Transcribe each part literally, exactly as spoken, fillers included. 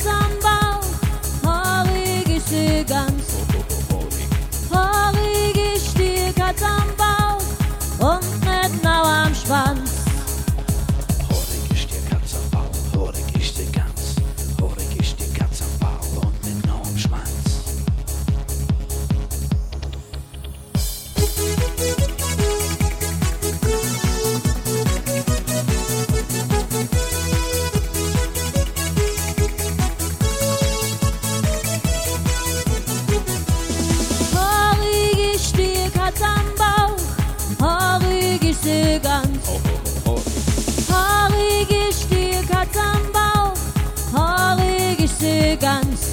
Katz am Bauch, haarig ist die Gans. Haarig ist die Katz am Bauch und nicht nau am Schwanz. Haarig ist die Katz am Bauch, haarig ist die Gans. Haarig ist die Katz am Bauch und nicht nau am Schwanz. Haarig ist die Katz am Bauch, haarig ist die Gans. Haarig ist die Katz am Bauch, haarig ist die Gans.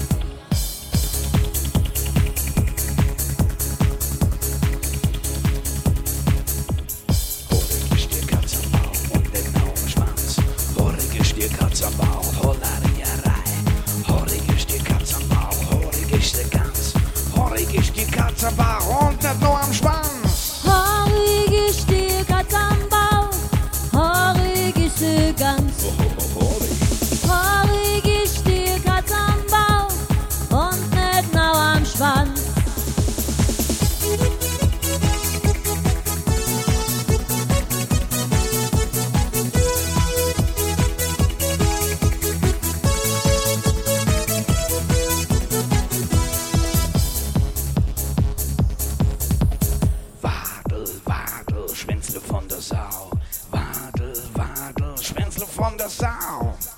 Haarig ist die Katz am Bauch und nicht nau am Schwanz. Haarig ist die Katz am Bauch, Hollerierei. Haarig ist die Katz am Bauch, haarig ist die Gans. Haarig ist die Katz am Bauch und nicht nur am Schwanz. Haarig ist die Katz am Bauch, haarig ist die Gans. Haarig ist die Katz am Bauch und nicht nau am Schwanz. Wadel, Wadel, Schwänzle von der Sau. Wadel, Wadel, Schwänzle von der Sau.